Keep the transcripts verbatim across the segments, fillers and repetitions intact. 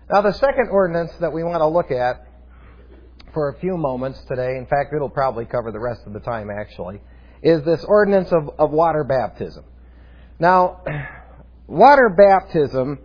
Now, the second ordinance that we want to look at for a few moments today, in fact, it'll probably cover the rest of the time actually, is this ordinance of, of water baptism. Now, water baptism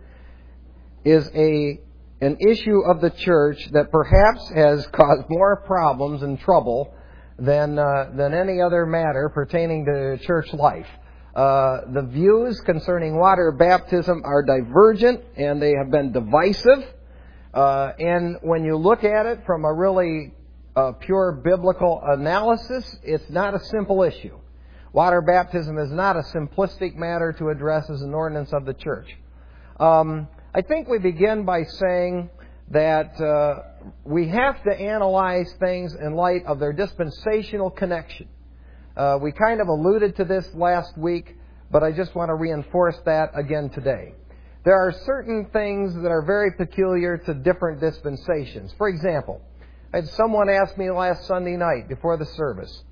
is a an issue of the church that perhaps has caused more problems and trouble than uh, than any other matter pertaining to church life. Uh, the views concerning water baptism are divergent and they have been divisive. Uh, and when you look at it from a really uh, pure biblical analysis, it's not a simple issue. Water baptism is not a simplistic matter to address as an ordinance of the church. Um, I think we begin by saying that uh, we have to analyze things in light of their dispensational connection. Uh, we kind of alluded to this last week, but I just want to reinforce that again today. There are certain things that are very peculiar to different dispensations. For example, I had someone ask me last Sunday night before the service,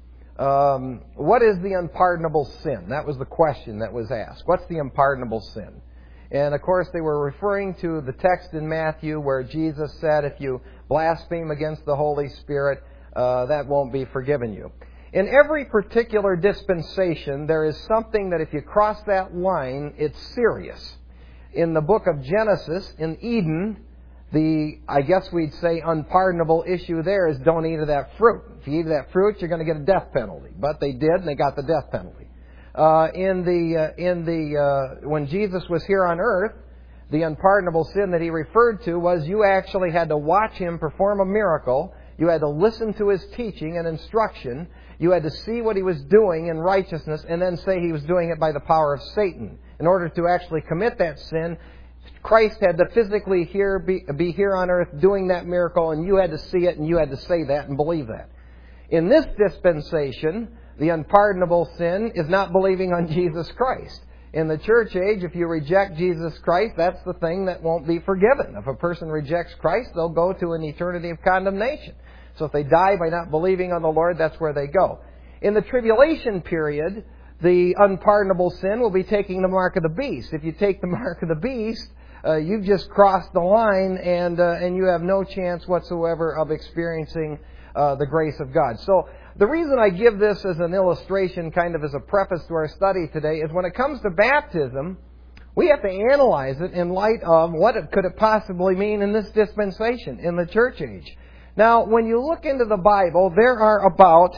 um, what is the unpardonable sin? That was the question that was asked. What's the unpardonable sin? And of course they were referring to the text in Matthew where Jesus said if you blaspheme against the Holy Spirit, uh, that won't be forgiven you. In every particular dispensation, there is something that if you cross that line, it's serious. In the book of Genesis, in Eden, the, I guess we'd say, unpardonable issue there is don't eat of that fruit. If you eat of that fruit, you're going to get a death penalty. But they did, and they got the death penalty. Uh, in the, uh, in the, uh, when Jesus was here on earth, the unpardonable sin that he referred to was you actually had to watch him perform a miracle. You had to listen to his teaching and instruction. You had to see what he was doing in righteousness and then say he was doing it by the power of Satan. In order to actually commit that sin, Christ had to physically here be, be here on earth doing that miracle, and you had to see it and you had to say that and believe that. In this dispensation, the unpardonable sin is not believing on Jesus Christ. In the church age, if you reject Jesus Christ, that's the thing that won't be forgiven. If a person rejects Christ, they'll go to an eternity of condemnation. So if they die by not believing on the Lord, that's where they go. In the tribulation period, the unpardonable sin will be taking the mark of the beast. If you take the mark of the beast, uh, you've just crossed the line and uh, and you have no chance whatsoever of experiencing uh, the grace of God. So the reason I give this as an illustration, kind of as a preface to our study today, is when it comes to baptism, we have to analyze it in light of what it, could it possibly mean in this dispensation, in the church age. Now, when you look into the Bible, there are about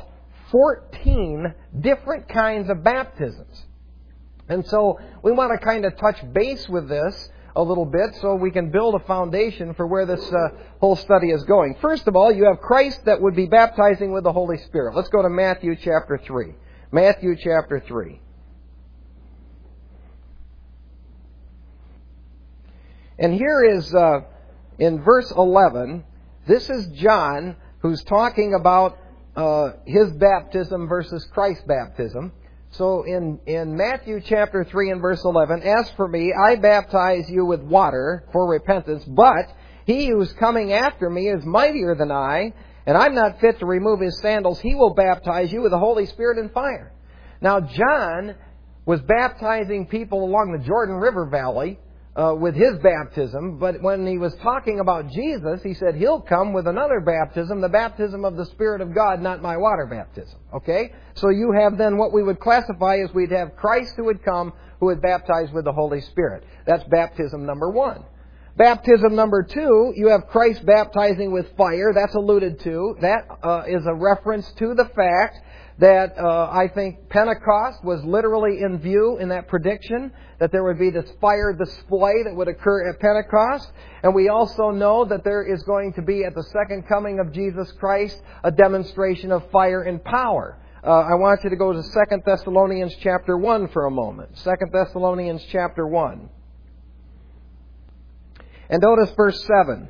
fourteen different kinds of baptisms. And so we want to kind of touch base with this a little bit so we can build a foundation for where this uh, whole study is going. First of all, you have Christ that would be baptizing with the Holy Spirit. Let's go to Matthew chapter three. Matthew chapter three. And here is, uh, in verse eleven, this is John who's talking about uh, his baptism versus Christ's baptism. So in, in Matthew chapter three and verse eleven, as for me, I baptize you with water for repentance, but he who's coming after me is mightier than I, and I'm not fit to remove his sandals. He will baptize you with the Holy Spirit and fire. Now, John was baptizing people along the Jordan River Valley uh, with his baptism, but when he was talking about Jesus, he said he'll come with another baptism, the baptism of the Spirit of God, not my water baptism. Okay? So you have then what we would classify as we'd have Christ who would come, who would baptize with the Holy Spirit. That's baptism number one. Baptism number two, you have Christ baptizing with fire. That's alluded to. That uh, is a reference to the fact that uh, I think Pentecost was literally in view in that prediction, that there would be this fire display that would occur at Pentecost. And we also know that there is going to be at the second coming of Jesus Christ a demonstration of fire and power. Uh, I want you to go to Second Thessalonians chapter one for a moment. Second Thessalonians chapter one. And notice verse seven.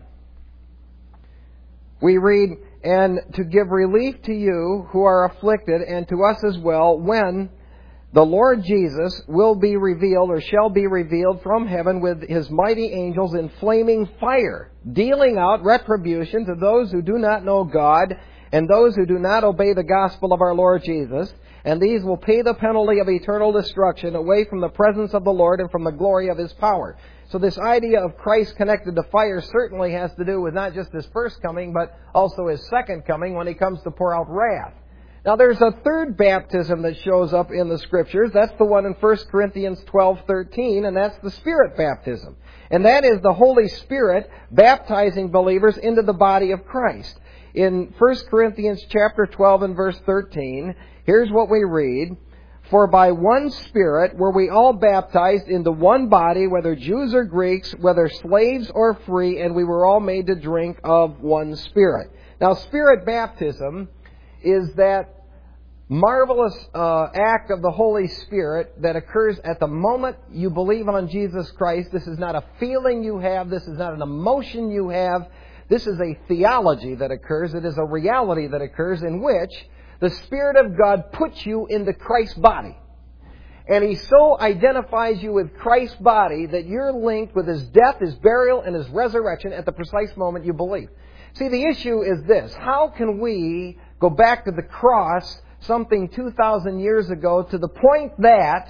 We read, and to give relief to you who are afflicted, and to us as well, when the Lord Jesus will be revealed, or shall be revealed from heaven with his mighty angels in flaming fire, dealing out retribution to those who do not know God and those who do not obey the gospel of our Lord Jesus, and these will pay the penalty of eternal destruction away from the presence of the Lord and from the glory of His power. So this idea of Christ connected to fire certainly has to do with not just His first coming, but also His second coming when He comes to pour out wrath. Now there's a third baptism that shows up in the Scriptures. That's the one in First Corinthians twelve thirteen, and that's the Spirit baptism. And that is the Holy Spirit baptizing believers into the body of Christ. In First Corinthians chapter twelve and verse thirteen, here's what we read. For by one Spirit were we all baptized into one body, whether Jews or Greeks, whether slaves or free, and we were all made to drink of one Spirit. Now, Spirit baptism is that marvelous uh, act of the Holy Spirit that occurs at the moment you believe on Jesus Christ. This is not a feeling you have. This is not an emotion you have. This is a theology that occurs. It is a reality that occurs in which the Spirit of God puts you into Christ's body. And He so identifies you with Christ's body that you're linked with His death, His burial, and His resurrection at the precise moment you believe. See, the issue is this. How can we go back to the cross something two thousand years ago to the point that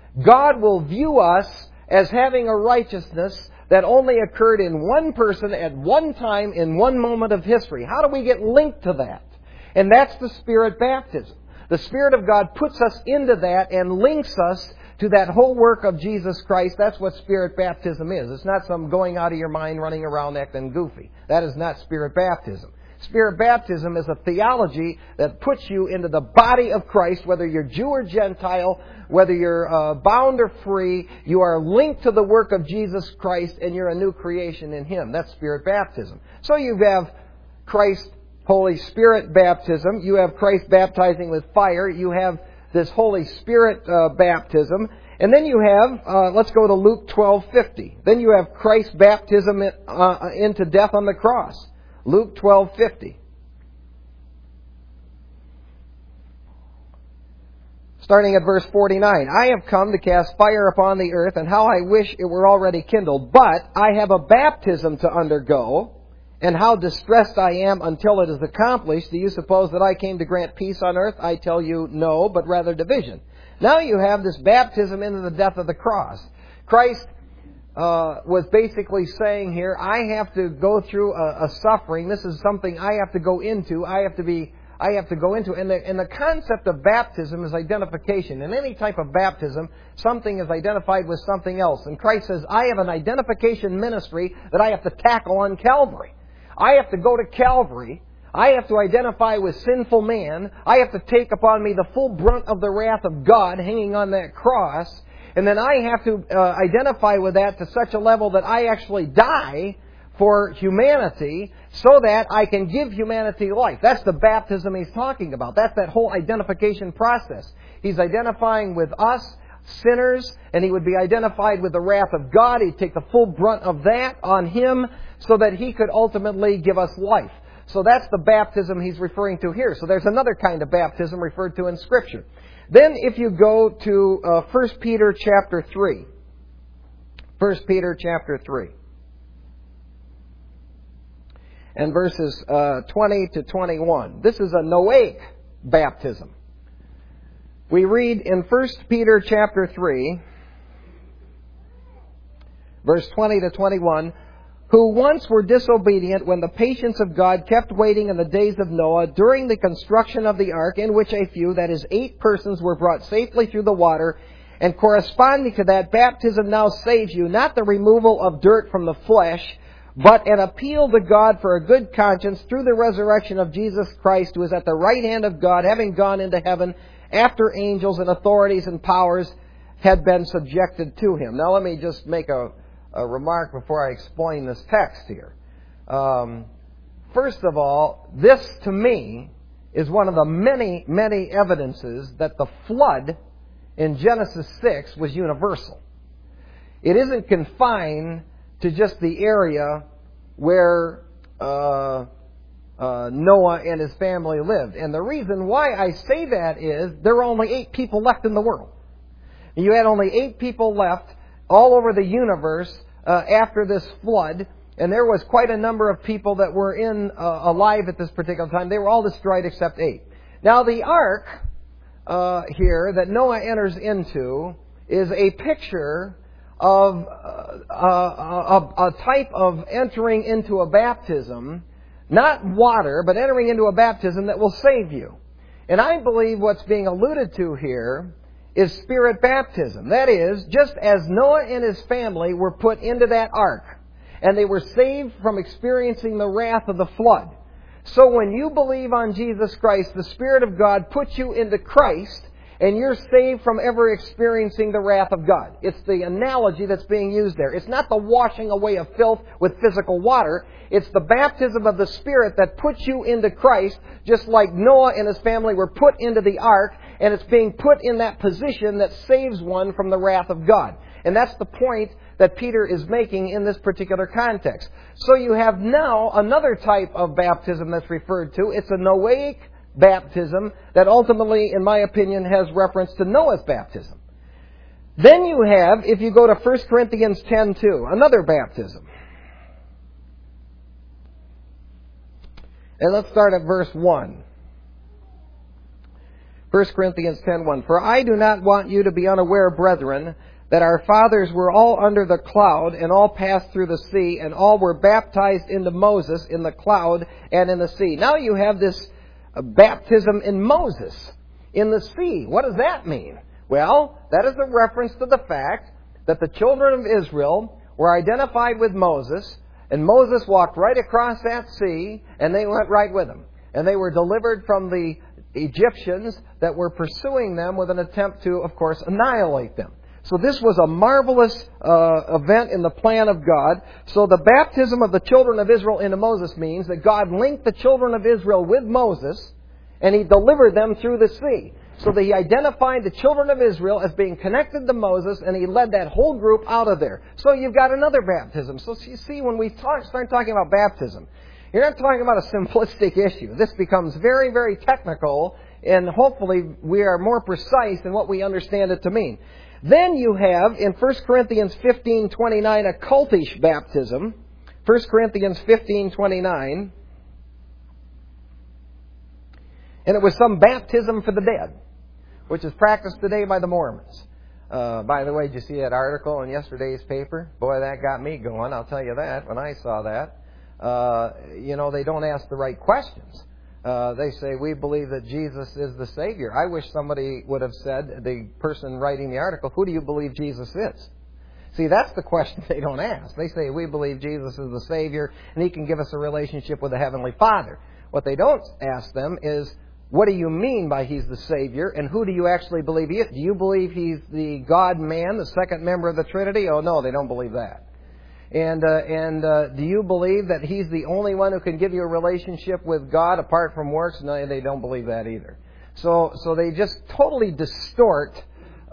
God will view us as having a righteousness that only occurred in one person at one time in one moment of history? How do we get linked to that? And that's the Spirit baptism. The Spirit of God puts us into that and links us to that whole work of Jesus Christ. That's what Spirit baptism is. It's not some going out of your mind, running around acting goofy. That is not Spirit baptism. Spirit baptism is a theology that puts you into the body of Christ, whether you're Jew or Gentile, whether you're uh, bound or free. You are linked to the work of Jesus Christ, and you're a new creation in Him. That's Spirit baptism. So you have Christ, Holy Spirit baptism. You have Christ baptizing with fire. You have this Holy Spirit uh, baptism. And then you have, uh, let's go to Luke twelve fifty. Then you have Christ's baptism in, uh, into death on the cross. Luke twelve fifty. Starting at verse forty-nine. I have come to cast fire upon the earth, and how I wish it were already kindled. But I have a baptism to undergo, and how distressed I am until it is accomplished. Do you suppose that I came to grant peace on earth? I tell you, no, but rather division. Now you have this baptism into the death of the cross. Christ uh, was basically saying here, I have to go through a, a suffering. This is something I have to go into. I have to be, I have to go into. And the, and the concept of baptism is identification. In any type of baptism, something is identified with something else. And Christ says, I have an identification ministry that I have to tackle on Calvary. I have to go to Calvary. I have to identify with sinful man. I have to take upon me the full brunt of the wrath of God hanging on that cross. And then I have to uh, identify with that to such a level that I actually die for humanity so that I can give humanity life. That's the baptism He's talking about. That's that whole identification process. He's identifying with us, sinners, and He would be identified with the wrath of God. He'd take the full brunt of that on Him so that He could ultimately give us life. So that's the baptism He's referring to here. So there's another kind of baptism referred to in Scripture. Then if you go to uh, First Peter chapter three. First Peter chapter three. And verses uh, twenty to twenty-one. This is a Noahic baptism. We read in First Peter chapter three, verse twenty to twenty-one, who once were disobedient when the patience of God kept waiting in the days of Noah during the construction of the ark, in which a few, that is eight persons, were brought safely through the water. And corresponding to that, baptism now saves you, not the removal of dirt from the flesh, but an appeal to God for a good conscience through the resurrection of Jesus Christ, who is at the right hand of God, having gone into heaven after angels and authorities and powers had been subjected to Him. Now let me just make a A remark before I explain this text here. Um, first of all, this to me is one of the many, many evidences that the flood in Genesis six was universal. It isn't confined to just the area where uh, uh, Noah and his family lived. And the reason why I say that is there were only eight people left in the world. You had only eight people left all over the universe uh, after this flood. and there was quite a number of people that were in uh, alive at this particular time. They were all destroyed except eight. Now the ark uh, here that Noah enters into is a picture of uh, a, a, a type of entering into a baptism, not water, but entering into a baptism that will save you. And I believe what's being alluded to here is spirit baptism. That is, just as Noah and his family were put into that ark, and they were saved from experiencing the wrath of the flood. So when you believe on Jesus Christ, the Spirit of God puts you into Christ, and you're saved from ever experiencing the wrath of God. It's the analogy that's being used there. It's not the washing away of filth with physical water. It's the baptism of the Spirit that puts you into Christ, just like Noah and his family were put into the ark, and it's being put in that position that saves one from the wrath of God. And that's the point that Peter is making in this particular context. So you have now another type of baptism that's referred to. It's a Noahic baptism that ultimately, in my opinion, has reference to Noah's baptism. Then you have, if you go to First Corinthians ten two, another baptism. And let's start at verse one. First Corinthians ten one. For I do not want you to be unaware, brethren, that our fathers were all under the cloud, and all passed through the sea, and all were baptized into Moses in the cloud and in the sea. Now you have this uh, baptism in Moses, in the sea. What does that mean? Well, that is a reference to the fact that the children of Israel were identified with Moses, and Moses walked right across that sea, and they went right with him. And they were delivered from the Egyptians that were pursuing them with an attempt to, of course, annihilate them. So this was a marvelous uh, event in the plan of God. So the baptism of the children of Israel into Moses means that God linked the children of Israel with Moses, and He delivered them through the sea. So that He identified the children of Israel as being connected to Moses, and He led that whole group out of there. So you've got another baptism. So you see, when we talk, start talking about baptism, you're not talking about a simplistic issue. This becomes very, very technical, and hopefully we are more precise in what we understand it to mean. Then you have, in First Corinthians fifteen twenty-nine, a cultish baptism. First Corinthians fifteen twenty-nine. And it was some baptism for the dead, which is practiced today by the Mormons. Uh, by the way, did you see that article in yesterday's paper? Boy, that got me going, I'll tell you that, when I saw that. Uh, you know, they don't ask the right questions. Uh, they say, we believe that Jesus is the Savior. I wish somebody would have said, the person writing the article, who do you believe Jesus is? See, that's the question they don't ask. They say, we believe Jesus is the Savior, and He can give us a relationship with the Heavenly Father. What they don't ask them is, what do you mean by He's the Savior, and who do you actually believe He is? Do you believe He's the God-man, the second member of the Trinity? Oh, no, they don't believe that. And uh, and uh, do you believe that He's the only one who can give you a relationship with God apart from works? No, they don't believe that either. So so they just totally distort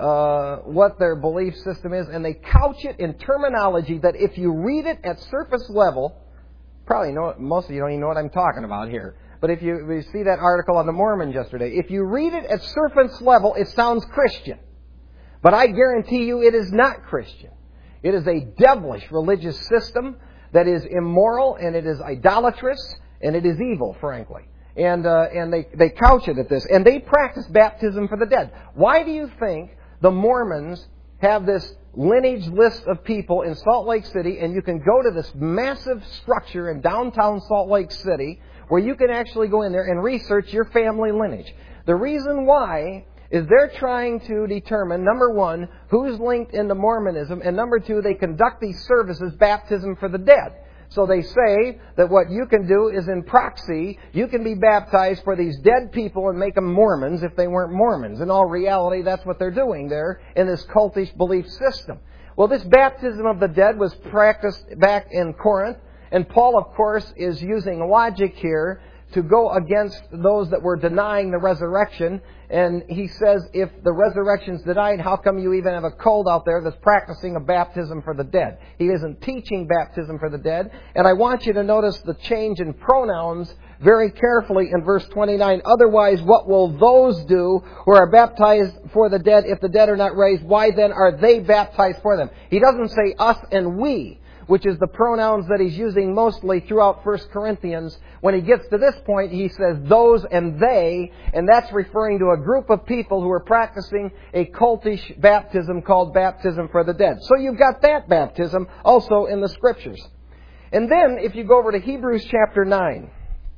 uh, what their belief system is, and they couch it in terminology that if you read it at surface level, probably know most of you don't even know what I'm talking about here. But if you, if you see that article on the Mormons yesterday, if you read it at surface level, it sounds Christian. But I guarantee you it is not Christian. It is a devilish religious system that is immoral, and it is idolatrous, and it is evil, frankly. And uh, and they, they couch it at this. And they practice baptism for the dead. Why do you think the Mormons have this lineage list of people in Salt Lake City, and you can go to this massive structure in downtown Salt Lake City where you can actually go in there and research your family lineage? The reason why is they're trying to determine, number one, who's linked into Mormonism, and number two, they conduct these services, baptism for the dead. So they say that what you can do is in proxy, you can be baptized for these dead people and make them Mormons if they weren't Mormons. In all reality, that's what they're doing there in this cultish belief system. Well, this baptism of the dead was practiced back in Corinth, and Paul, of course, is using logic here to go against those that were denying the resurrection. And he says, if the resurrection's denied, how come you even have a cult out there that's practicing a baptism for the dead? He isn't teaching baptism for the dead. And I want you to notice the change in pronouns very carefully in verse twenty-nine. Otherwise, what will those do who are baptized for the dead if the dead are not raised? Why then are they baptized for them? He doesn't say us and we. which is the pronouns that he's using mostly throughout First Corinthians. When he gets to this point, he says those and they, and that's referring to a group of people who are practicing a cultish baptism called baptism for the dead. So you've got that baptism also in the Scriptures. And then, if you go over to Hebrews chapter nine,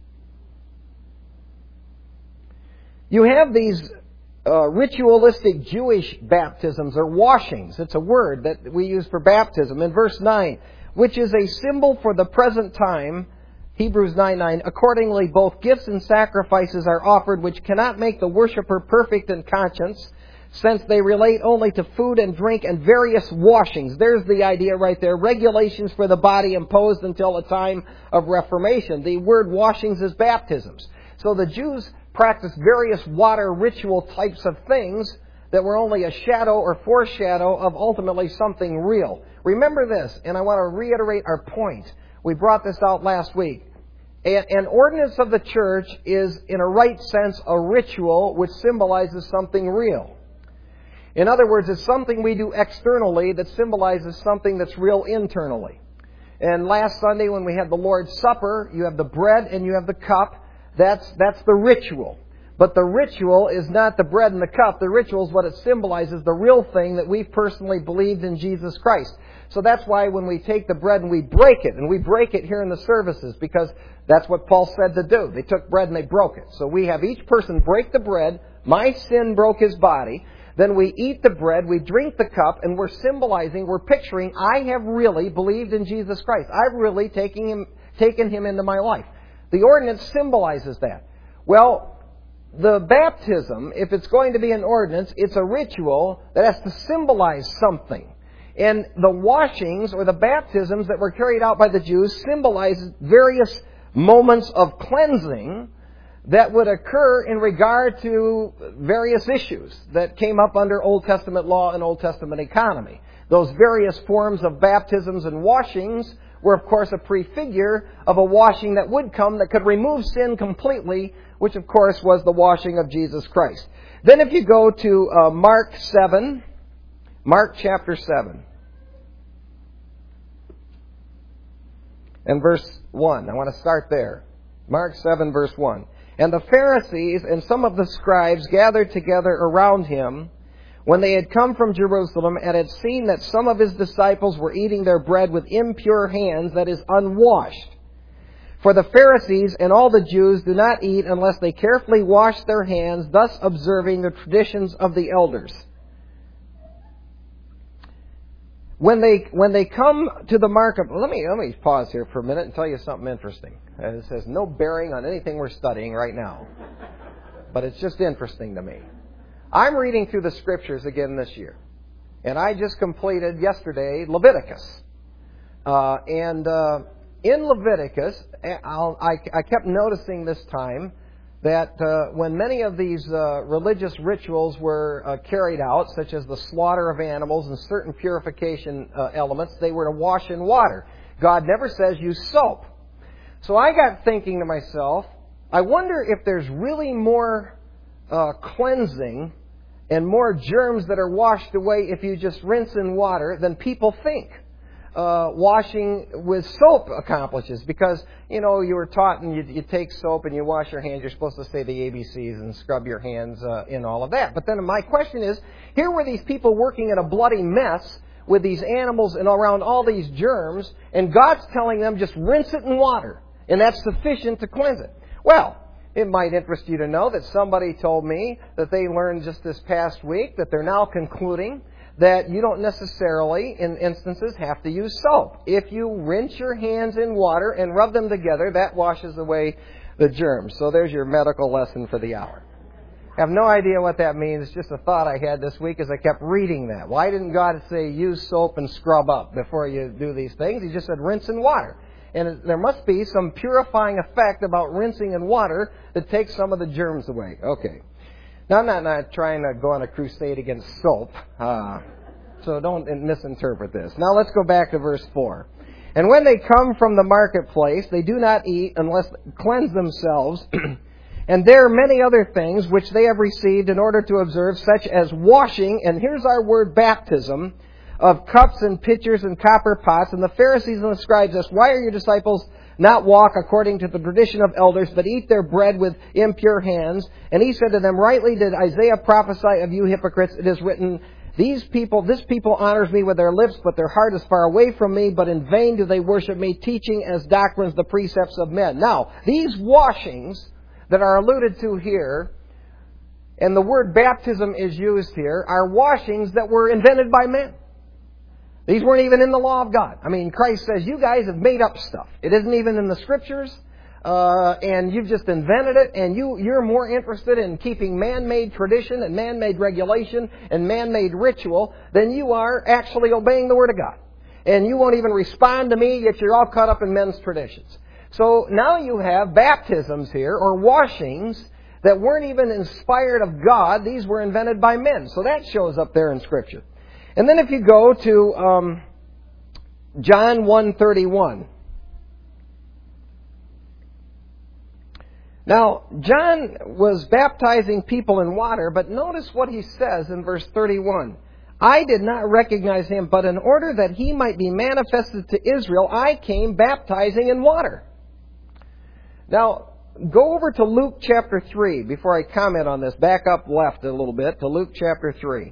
you have these uh, ritualistic Jewish baptisms or washings. It's a word that we use for baptism. In verse nine, which is a symbol for the present time, Hebrews nine nine, accordingly both gifts and sacrifices are offered which cannot make the worshipper perfect in conscience, since they relate only to food and drink and various washings. There's the idea right there. Regulations for the body imposed until the time of Reformation. The word washings is baptisms. So the Jews practiced various water ritual types of things that were only a shadow or foreshadow of ultimately something real. Remember this, and I want to reiterate our point. We brought this out last week. An ordinance of the church is, in a right sense, a ritual which symbolizes something real. In other words, it's something we do externally that symbolizes something that's real internally. And last Sunday when we had the Lord's Supper, you have the bread and you have the cup. That's, that's the ritual. But the ritual is not the bread and the cup. The ritual is what it symbolizes, the real thing that we've personally believed in Jesus Christ. So that's why when we take the bread and we break it, and we break it here in the services, because that's what Paul said to do. They took bread and they broke it. So we have each person break the bread. My sin broke his body. Then we eat the bread, we drink the cup, and we're symbolizing, we're picturing, I have really believed in Jesus Christ. I've really taken him, taken him into my life. The ordinance symbolizes that. Well, the baptism, if it's going to be an ordinance, it's a ritual that has to symbolize something. And the washings or the baptisms that were carried out by the Jews symbolize various moments of cleansing that would occur in regard to various issues that came up under Old Testament law and Old Testament economy. Those various forms of baptisms and washings were, of course, a prefigure of a washing that would come that could remove sin completely, which, of course, was the washing of Jesus Christ. Then if you go to uh, Mark seven, Mark chapter seven, and verse one. I want to start there. Mark seven, verse one. And the Pharisees and some of the scribes gathered together around him when they had come from Jerusalem and had seen that some of his disciples were eating their bread with impure hands, that is, unwashed. For the Pharisees and all the Jews do not eat unless they carefully wash their hands, thus observing the traditions of the elders. When they when they come to the market, let me let me pause here for a minute and tell you something interesting. Uh, this has no bearing on anything we're studying right now, but it's just interesting to me. I'm reading through the Scriptures again this year, and I just completed yesterday Leviticus, uh, and uh, in Leviticus, I'll, I, I kept noticing this time that uh, when many of these uh, religious rituals were uh, carried out, such as the slaughter of animals and certain purification uh, elements, they were to wash in water. God never says use soap. So I got thinking to myself, I wonder if there's really more uh, cleansing and more germs that are washed away if you just rinse in water than people think. Uh, washing with soap accomplishes, because, you know, you were taught and you, you take soap and you wash your hands, you're supposed to say the A B Cs and scrub your hands uh, in all of that. But then my question is, here were these people working in a bloody mess with these animals and around all these germs, and God's telling them just rinse it in water, and that's sufficient to cleanse it. Well, it might interest you to know that somebody told me that they learned just this past week that they're now concluding that you don't necessarily, in instances, have to use soap. If you rinse your hands in water and rub them together, that washes away the germs. So there's your medical lesson for the hour. I have no idea what that means. It's just a thought I had this week as I kept reading that. Why didn't God say use soap and scrub up before you do these things? He just said rinse in water. And there must be some purifying effect about rinsing in water that takes some of the germs away. Okay. Now, I'm not, not trying to go on a crusade against soap, uh, so don't misinterpret this. Now, let's go back to verse four. And when they come from the marketplace, they do not eat unless they cleanse themselves. And there are many other things which they have received in order to observe, such as washing, and here's our word baptism, of cups and pitchers and copper pots. And the Pharisees and the scribes asked, why are your disciples not walk according to the tradition of elders, but eat their bread with impure hands? And he said to them, rightly did Isaiah prophesy of you hypocrites. It is written, These people, this people honors me with their lips, but their heart is far away from me, but in vain do they worship me, teaching as doctrines the precepts of men. Now, these washings that are alluded to here, and the word baptism is used here, are washings that were invented by men. These weren't even in the law of God. I mean, Christ says, you guys have made up stuff. It isn't even in the Scriptures, uh, and you've just invented it, and you, you're more interested in keeping man-made tradition and man-made regulation and man-made ritual than you are actually obeying the Word of God. And you won't even respond to me, yet you're all caught up in men's traditions. So now you have baptisms here, or washings, that weren't even inspired of God. These were invented by men. So that shows up there in Scripture. And then if you go to um, John one thirty-one. Now, John was baptizing people in water, but notice what he says in verse thirty-one. I did not recognize him, but in order that he might be manifested to Israel, I came baptizing in water. Now, go over to Luke chapter three before I comment on this. Back up left a little bit to Luke chapter three.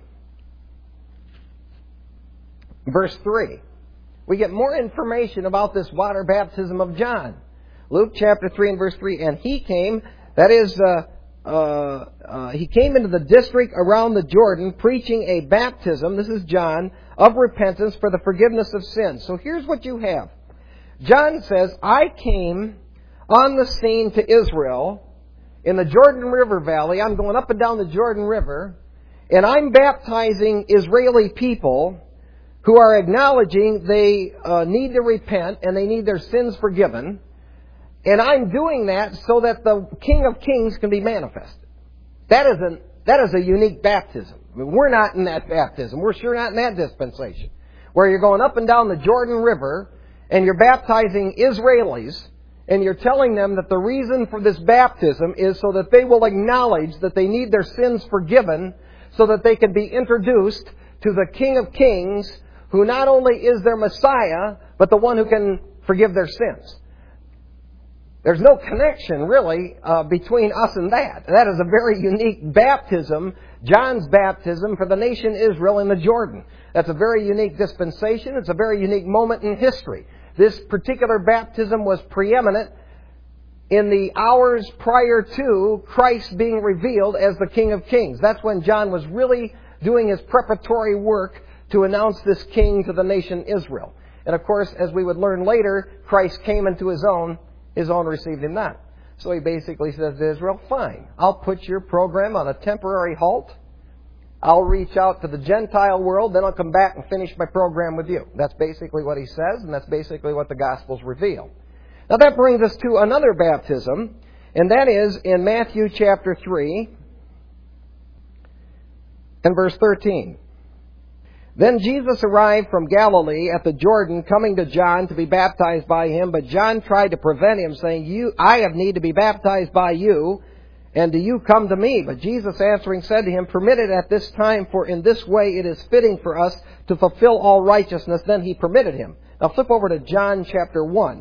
Verse three. We get more information about this water baptism of John. Luke chapter three and verse three. And he came, that is, uh, uh, uh, he came into the district around the Jordan preaching a baptism, this is John, of repentance for the forgiveness of sins. So here's what you have. John says, I came on the scene to Israel in the Jordan River Valley. I'm going up and down the Jordan River, and I'm baptizing Israeli people who are acknowledging they uh, need to repent and they need their sins forgiven. And I'm doing that so that the King of Kings can be manifested. That is a, that is a unique baptism. I mean, we're not in that baptism. We're sure not in that dispensation. Where you're going up and down the Jordan River and you're baptizing Israelis and you're telling them that the reason for this baptism is so that they will acknowledge that they need their sins forgiven so that they can be introduced to the King of Kings, who not only is their Messiah, but the one who can forgive their sins. There's no connection, really, uh, between us and that. That is a very unique baptism, John's baptism for the nation Israel in the Jordan. That's a very unique dispensation. It's a very unique moment in history. This particular baptism was preeminent in the hours prior to Christ being revealed as the King of Kings. That's when John was really doing his preparatory work to announce this king to the nation Israel. And of course, as we would learn later, Christ came into his own. His own received him not. So he basically says to Israel, fine, I'll put your program on a temporary halt. I'll reach out to the Gentile world, then I'll come back and finish my program with you. That's basically what he says, and that's basically what the Gospels reveal. Now that brings us to another baptism, and that is in Matthew chapter three and verse thirteen. Then Jesus arrived from Galilee at the Jordan, coming to John to be baptized by him. But John tried to prevent him, saying, "You, I have need to be baptized by you, and do you come to me?" But Jesus answering said to him, "Permit it at this time, for in this way it is fitting for us to fulfill all righteousness." Then he permitted him. Now flip over to John chapter one.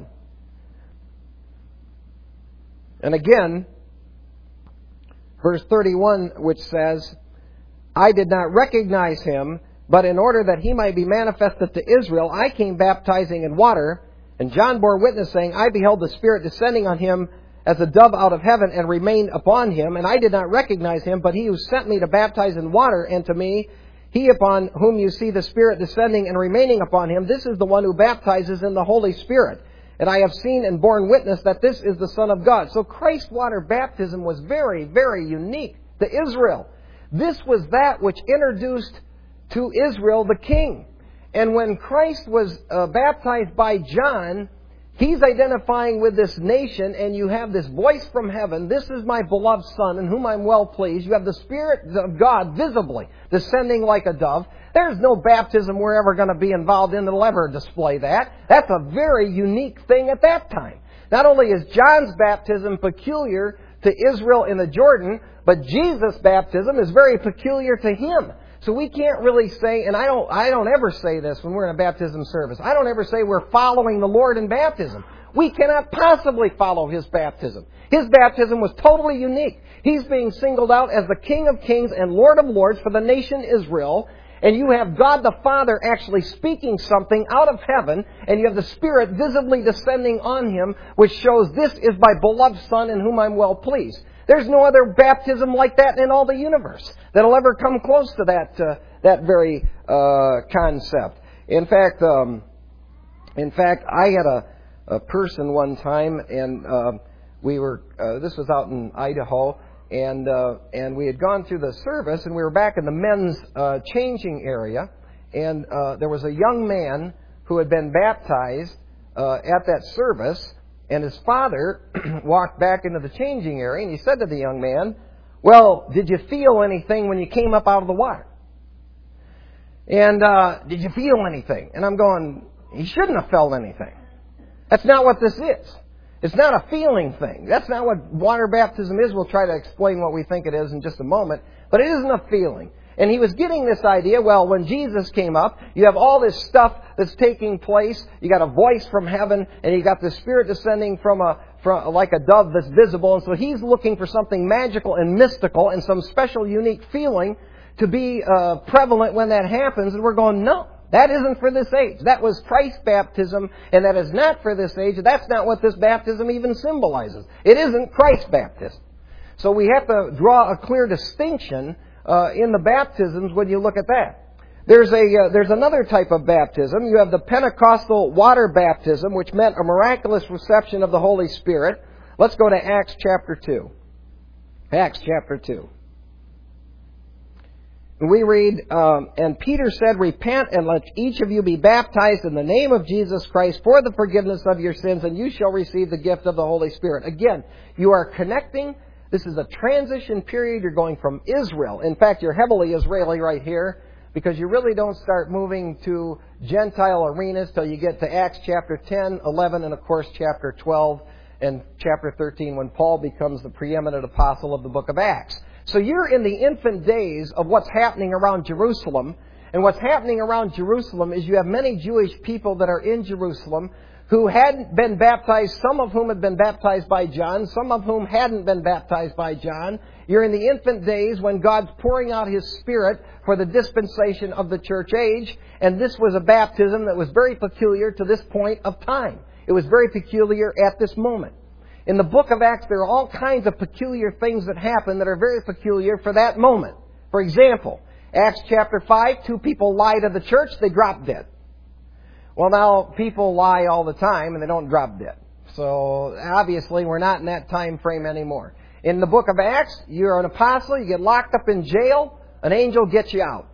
And again, verse thirty-one, which says, "I did not recognize him, but in order that he might be manifested to Israel, I came baptizing in water. And John bore witness, saying, I beheld the Spirit descending on him as a dove out of heaven, and remained upon him. And I did not recognize him, but he who sent me to baptize in water, and to me, he upon whom you see the Spirit descending and remaining upon him, this is the one who baptizes in the Holy Spirit. And I have seen and borne witness that this is the Son of God." So Christ's water baptism was very, very unique to Israel. This was that which introduced to Israel the king. And when Christ was uh, baptized by John, he's identifying with this nation, and you have this voice from heaven, "This is my beloved Son, in whom I'm well pleased." You have the Spirit of God visibly descending like a dove. There's no baptism we're ever going to be involved in that'll ever display that. That's a very unique thing at that time. Not only is John's baptism peculiar to Israel in the Jordan, but Jesus' baptism is very peculiar to him. So we can't really say, and I don't, I don't ever say this when we're in a baptism service. I don't ever say we're following the Lord in baptism. We cannot possibly follow His baptism. His baptism was totally unique. He's being singled out as the King of Kings and Lord of Lords for the nation Israel. And you have God the Father actually speaking something out of heaven, and you have the Spirit visibly descending on Him, which shows this is my beloved Son in whom I'm well pleased. There's no other baptism like that in all the universe that'll ever come close to that uh, that very uh, concept. In fact, um, in fact, I had a, a person one time, and uh, we were. Uh, this was out in Idaho, and uh, and we had gone through the service, and we were back in the men's uh, changing area, and uh, there was a young man who had been baptized uh, at that service. And his father walked back into the changing area, and he said to the young man, well, did you feel anything when you came up out of the water? And uh, did you feel anything? And I'm going, he shouldn't have felt anything. That's not what this is. It's not a feeling thing. That's not what water baptism is. We'll try to explain what we think it is in just a moment. But it isn't a feeling. And he was getting this idea, well, when Jesus came up, you have all this stuff that's taking place. You got a voice from heaven, and you got the Spirit descending from a, from like a dove that's visible. And so he's looking for something magical and mystical and some special, unique feeling to be uh, prevalent when that happens. And we're going, no, that isn't for this age. That was Christ's baptism, and that is not for this age. That's not what this baptism even symbolizes. It isn't Christ's baptism. So we have to draw a clear distinction Uh, in the baptisms when you look at that. There's a uh, there's another type of baptism. You have the Pentecostal water baptism, which meant a miraculous reception of the Holy Spirit. Let's go to Acts chapter two. Acts chapter two. And we read, um, and Peter said, repent and let each of you be baptized in the name of Jesus Christ for the forgiveness of your sins, and you shall receive the gift of the Holy Spirit. Again, you are connecting. This is a transition period. You're going from Israel. In fact, you're heavily Israeli right here, because you really don't start moving to Gentile arenas till you get to Acts chapter ten, eleven, and of course chapter twelve and chapter thirteen, when Paul becomes the preeminent apostle of the book of Acts. So you're in the infant days of what's happening around Jerusalem. And what's happening around Jerusalem is you have many Jewish people that are in Jerusalem who hadn't been baptized, some of whom had been baptized by John, some of whom hadn't been baptized by John. You're in the infant days when God's pouring out His Spirit for the dispensation of the church age, and this was a baptism that was very peculiar to this point of time. It was very peculiar at this moment. In the book of Acts, there are all kinds of peculiar things that happen that are very peculiar for that moment. For example, Acts chapter five, two people lie to the church, they drop dead. Well, now, people lie all the time, and they don't drop dead. So, obviously, we're not in that time frame anymore. In the book of Acts, you're an apostle, you get locked up in jail, an angel gets you out.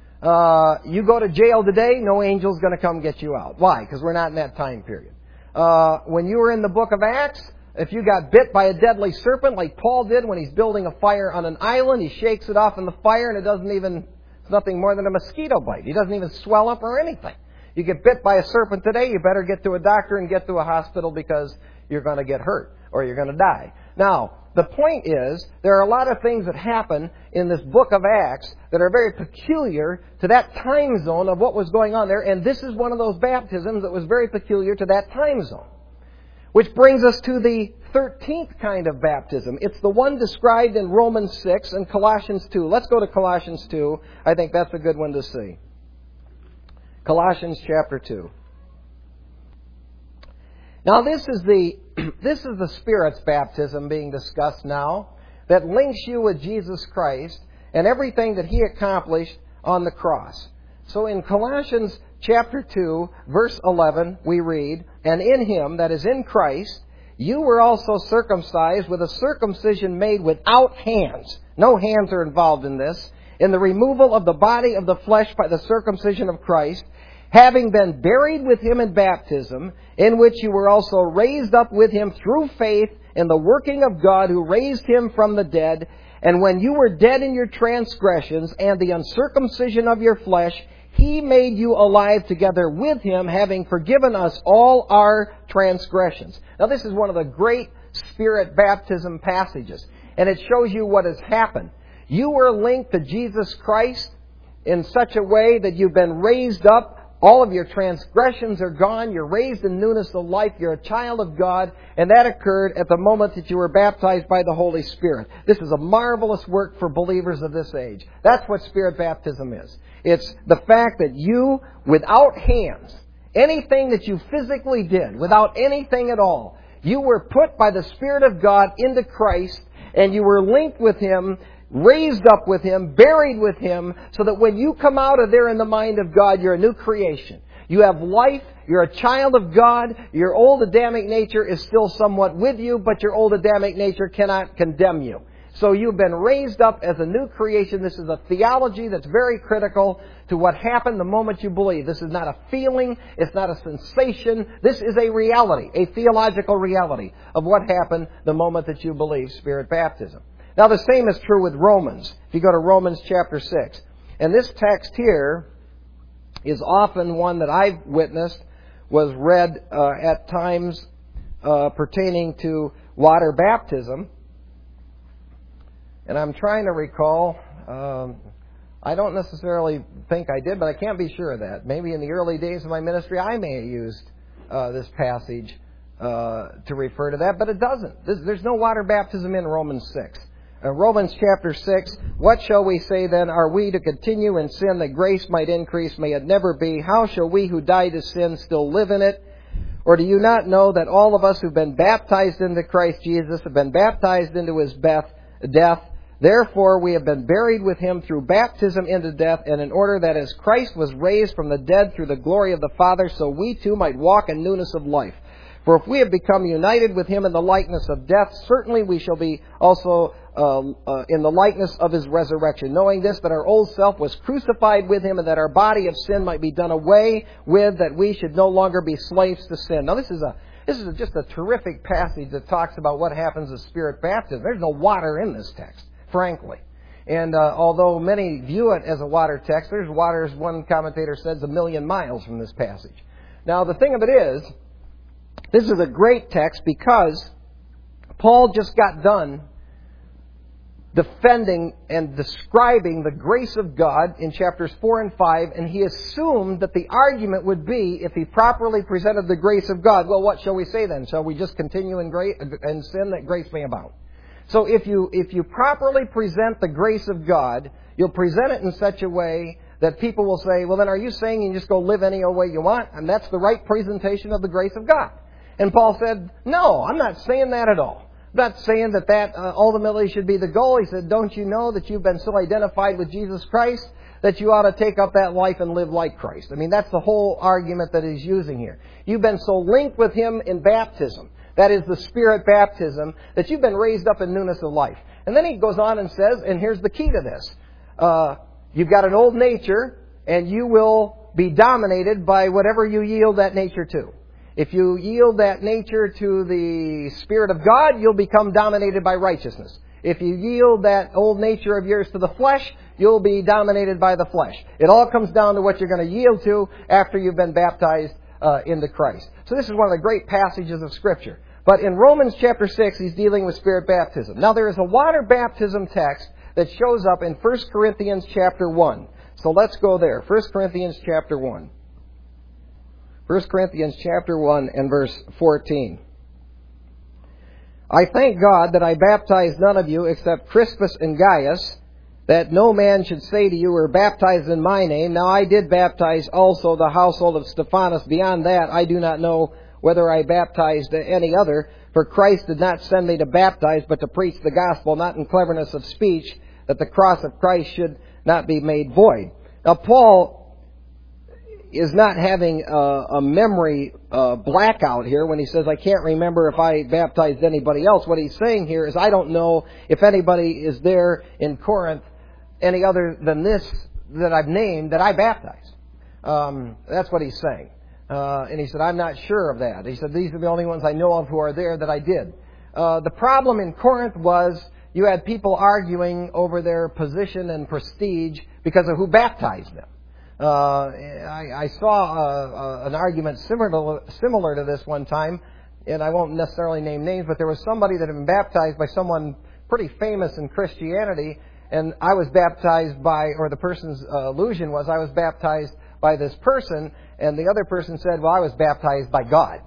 Uh, you go to jail today, no angel's going to come get you out. Why? Because we're not in that time period. Uh, when you were in the book of Acts, if you got bit by a deadly serpent, like Paul did when he's building a fire on an island, he shakes it off in the fire, and it doesn't even, it's nothing more than a mosquito bite. He doesn't even swell up or anything. You get bit by a serpent today, you better get to a doctor and get to a hospital, because you're going to get hurt or you're going to die. Now, the point is, there are a lot of things that happen in this book of Acts that are very peculiar to that time zone of what was going on there, and this is one of those baptisms that was very peculiar to that time zone. Which brings us to the thirteenth kind of baptism. It's the one described in Romans six and Colossians two. Let's go to Colossians two. I think that's a good one to see. Colossians chapter two. Now this is the this is the Spirit's baptism being discussed now, that links you with Jesus Christ and everything that He accomplished on the cross. So in Colossians chapter two, verse eleven, we read, and in Him, that is in Christ, you were also circumcised with a circumcision made without hands. No hands are involved in this. In the removal of the body of the flesh by the circumcision of Christ, having been buried with Him in baptism, in which you were also raised up with Him through faith in the working of God who raised Him from the dead. And when you were dead in your transgressions and the uncircumcision of your flesh, He made you alive together with Him, having forgiven us all our transgressions. Now this is one of the great Spirit baptism passages, and it shows you what has happened. You were linked to Jesus Christ in such a way that you've been raised up. All of your transgressions are gone. You're raised in newness of life. You're a child of God. And that occurred at the moment that you were baptized by the Holy Spirit. This is a marvelous work for believers of this age. That's what Spirit baptism is. It's the fact that you, without hands, anything that you physically did, without anything at all, you were put by the Spirit of God into Christ, and you were linked with Him, raised up with Him, buried with Him, so that when you come out of there in the mind of God, you're a new creation. You have life, you're a child of God, your old Adamic nature is still somewhat with you, but your old Adamic nature cannot condemn you. So you've been raised up as a new creation. This is a theology that's very critical to what happened the moment you believe. This is not a feeling, it's not a sensation, this is a reality, a theological reality of what happened the moment that you believe Spirit baptism. Now, the same is true with Romans. If you go to Romans chapter six. And this text here is often one that I've witnessed was read uh, at times uh, pertaining to water baptism. And I'm trying to recall, um, I don't necessarily think I did, but I can't be sure of that. Maybe in the early days of my ministry I may have used uh, this passage uh, to refer to that, but it doesn't. There's, there's no water baptism in Romans six. Uh, Romans chapter six, what shall we say then? Are we to continue in sin that grace might increase? May it never be. How shall we who died to sin still live in it? Or do you not know that all of us who've been baptized into Christ Jesus have been baptized into His death? Therefore we have been buried with Him through baptism into death, and in order that as Christ was raised from the dead through the glory of the Father, so we too might walk in newness of life. For if we have become united with Him in the likeness of death, certainly we shall be also uh, uh, in the likeness of His resurrection, knowing this, that our old self was crucified with Him, and that our body of sin might be done away with, that we should no longer be slaves to sin. Now this is a this is just a terrific passage that talks about what happens at Spirit baptism. There's no water in this text, frankly. And uh, although many view it as a water text, there's water, as one commentator says, a million miles from this passage. Now the thing of it is, this is a great text because Paul just got done defending and describing the grace of God in chapters four and five, and he assumed that the argument would be, if he properly presented the grace of God, well, what shall we say then? Shall we just continue in, grace, in sin that grace may abound? So if you if you properly present the grace of God, you'll present it in such a way that people will say, well, then are you saying you can just go live any old way you want? And that's the right presentation of the grace of God. And Paul said, no, I'm not saying that at all. I'm not saying that that uh, ultimately should be the goal. He said, don't you know that you've been so identified with Jesus Christ that you ought to take up that life and live like Christ? I mean, that's the whole argument that he's using here. You've been so linked with Him in baptism. That is the Spirit baptism, that you've been raised up in newness of life. And then he goes on and says, and here's the key to this. Uh, you've got an old nature, and you will be dominated by whatever you yield that nature to. If you yield that nature to the Spirit of God, you'll become dominated by righteousness. If you yield that old nature of yours to the flesh, you'll be dominated by the flesh. It all comes down to what you're going to yield to after you've been baptized uh, into Christ. So this is one of the great passages of Scripture. But in Romans chapter six, he's dealing with Spirit baptism. Now there is a water baptism text that shows up in First Corinthians chapter one. So let's go there. First Corinthians chapter one. First Corinthians chapter one and verse fourteen. I thank God that I baptized none of you except Crispus and Gaius, that no man should say to you, we're baptized in my name. Now I did baptize also the household of Stephanas. Beyond that, I do not know whether I baptized any other. For Christ did not send me to baptize, but to preach the gospel, not in cleverness of speech, that the cross of Christ should not be made void. Now Paul is not having a, a memory uh, blackout here when he says, I can't remember if I baptized anybody else. What he's saying here is, I don't know if anybody is there in Corinth, any other than this that I've named, that I baptized. Um, that's what he's saying. Uh, and he said, I'm not sure of that. He said, these are the only ones I know of who are there that I did. Uh, the problem in Corinth was you had people arguing over their position and prestige because of who baptized them. Uh, I, I saw uh, uh, an argument similar to, similar to this one time, and I won't necessarily name names, but there was somebody that had been baptized by someone pretty famous in Christianity, and I was baptized by, or the person's uh, allusion was, I was baptized by this person, and the other person said, well, I was baptized by God.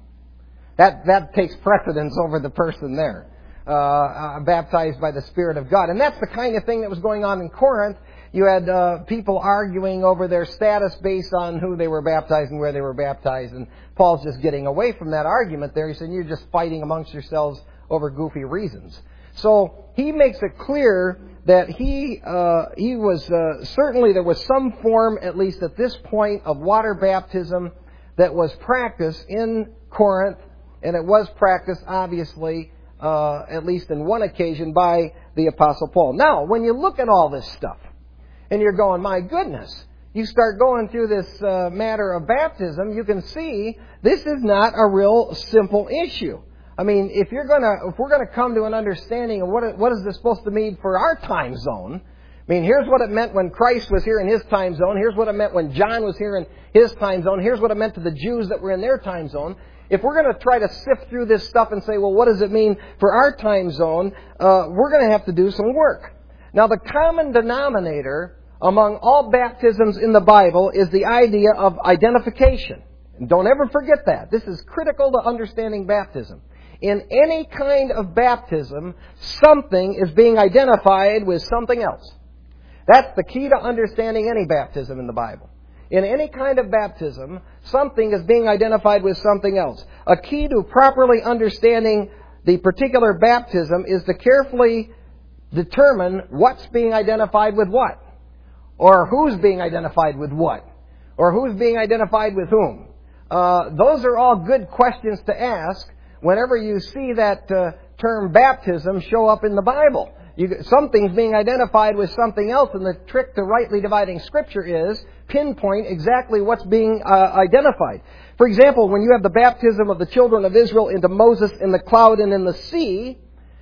That that takes precedence over the person there. Uh, uh, baptized by the Spirit of God. And that's the kind of thing that was going on in Corinth. You had uh, people arguing over their status based on who they were baptized and where they were baptized. And Paul's just getting away from that argument there. He said, you're just fighting amongst yourselves over goofy reasons. So he makes it clear that he uh, he was, uh, certainly there was some form, at least at this point, of water baptism that was practiced in Corinth. And it was practiced, obviously, uh, at least in one occasion, by the Apostle Paul. Now, when you look at all this stuff, and you're going, my goodness, you start going through this uh, matter of baptism, you can see this is not a real simple issue. I mean, if you're gonna, if we're gonna come to an understanding of what it, what is this supposed to mean for our time zone, I mean, here's what it meant when Christ was here in his time zone. Here's what it meant when John was here in his time zone. Here's what it meant to the Jews that were in their time zone. If we're going to try to sift through this stuff and say, well, what does it mean for our time zone? Uh, we're going to have to do some work. Now, the common denominator among all baptisms in the Bible is the idea of identification. And don't ever forget that. This is critical to understanding baptism. In any kind of baptism, something is being identified with something else. That's the key to understanding any baptism in the Bible. In any kind of baptism, something is being identified with something else. A key to properly understanding the particular baptism is to carefully determine what's being identified with what, or who's being identified with what, or who's being identified with whom. Uh, those are all good questions to ask whenever you see that uh, term baptism show up in the Bible. You, something's being identified with something else, and the trick to rightly dividing Scripture is pinpoint exactly what's being uh, identified. For example, when you have the baptism of the children of Israel into Moses in the cloud and in the sea,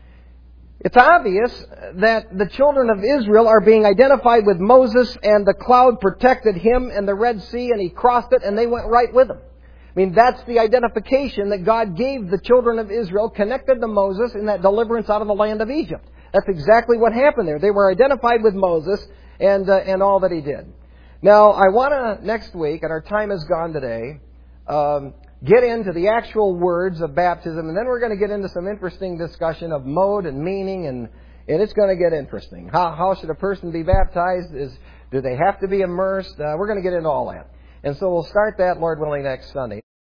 it's obvious that the children of Israel are being identified with Moses, and the cloud protected him and the Red Sea, and he crossed it, and they went right with him. I mean, that's the identification that God gave the children of Israel, connected to Moses in that deliverance out of the land of Egypt. That's exactly what happened there. They were identified with Moses and uh, and all that he did. Now, I want to, next week, and our time is gone today, um, get into the actual words of baptism, and then we're going to get into some interesting discussion of mode and meaning, and, and it's going to get interesting. How, how should a person be baptized? Is, do they have to be immersed? Uh, we're going to get into all that. And so we'll start that, Lord willing, next Sunday.